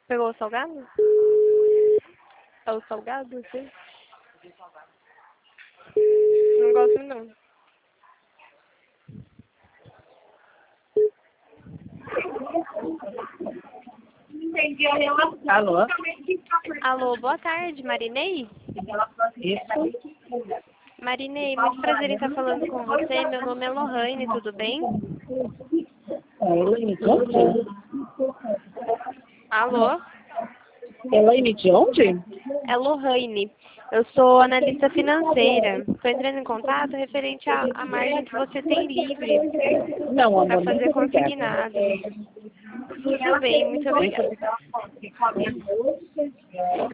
Pegou o salgado? É o salgado, sim? Não gosto não. Alô? Alô, boa tarde, Marinei? Isso? Marinei, muito prazer em estar falando com você. Meu nome é Lohane, tudo bem? Elaine de onde? Alô? Elaine de onde? É Lohane. Eu sou analista financeira. Estou entrando em contato referente à margem que você tem livre Não, para amor, fazer muito obrigada. consignado. Tudo bem, muito obrigada.